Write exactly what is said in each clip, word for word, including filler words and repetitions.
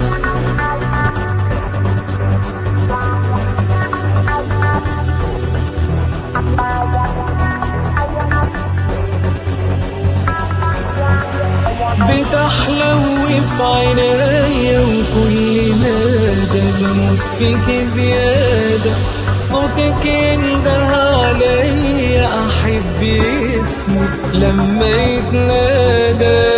بتحلو في عينيا وكل مدى بموت فيك زيادة، صوتك ينده عليا أحب اسمي لما يتنادى.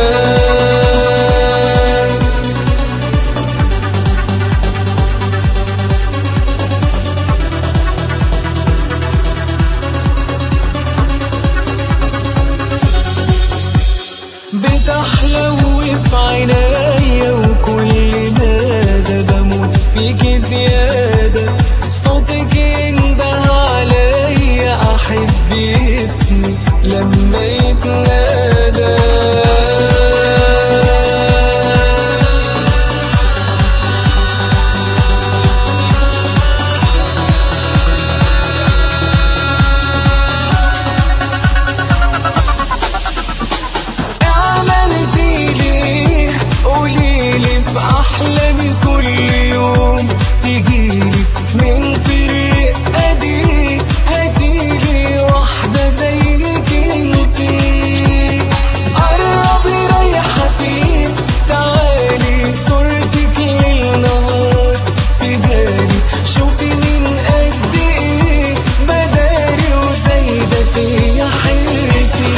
بتحلو في عينيا وكل مدى بموت فيك زيادة، صوتك ينده عليا أحب اسمي لما يتنادى. أحلامي كل يوم تجيلي من فرقة دي، هاتيلي واحدة زيك انتي. قربي رايحة فين تعالي، صورتك للنهار في بالي، شوفي من قد ايه بداري وزايدة فيا حيرتي.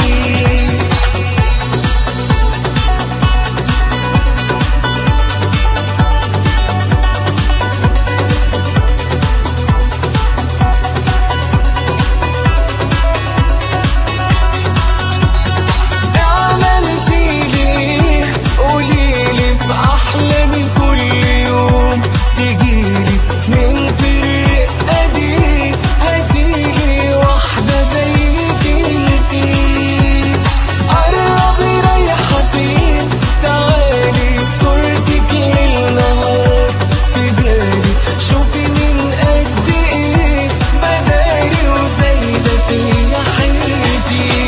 أحلامي كل يوم تجيلي من فرقة دي، هاتيلي واحدة زيك انتي. قربي رايحة فين تعالي، صورتك للنهار في بالي، شوفي من قد ايه بداري وزايدة فيا حيرتي.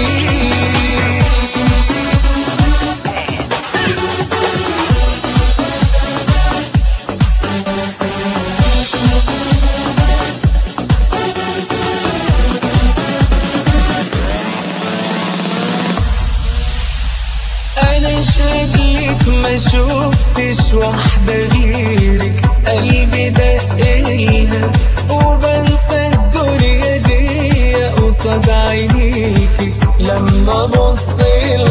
أنا شكلك ما شوفتش واحدة غيرك، قلبي دقلها وبنسى الدنيا دي قصاد عينيكي لما بصيلها.